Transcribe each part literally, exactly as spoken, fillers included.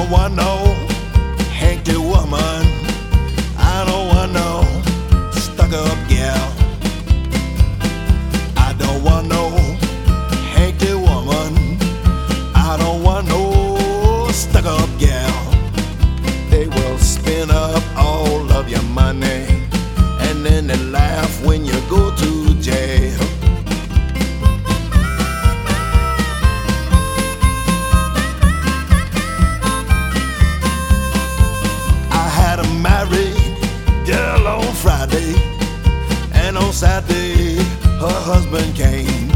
don't want no hanky woman. I don't want no stuck-up gal. I don't want no hanky woman. I don't want no stuck-up gal. They will spin up all of your money, and then they laugh when you go to jail. I had a married girl on Friday, and on Saturday her husband came.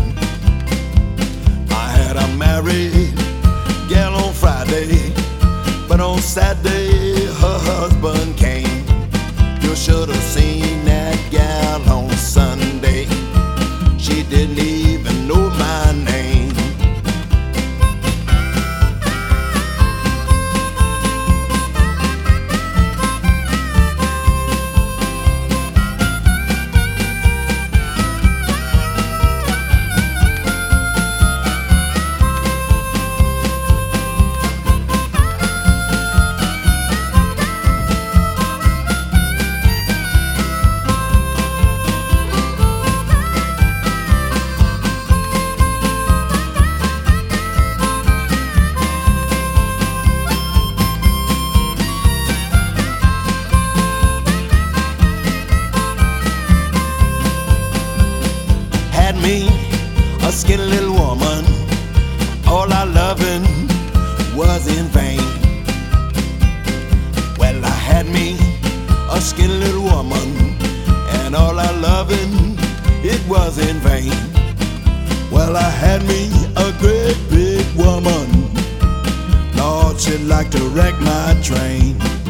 I had a married girl on Friday, but on Saturday her husband came. You should have seen that gal on Sunday. She didn't even know my name. Me, a skinny little woman, all our loving was in vain. Well, I had me a skinny little woman, and all our loving, it was in vain. Well, I had me a great big woman, Lord, she'd like to wreck my train.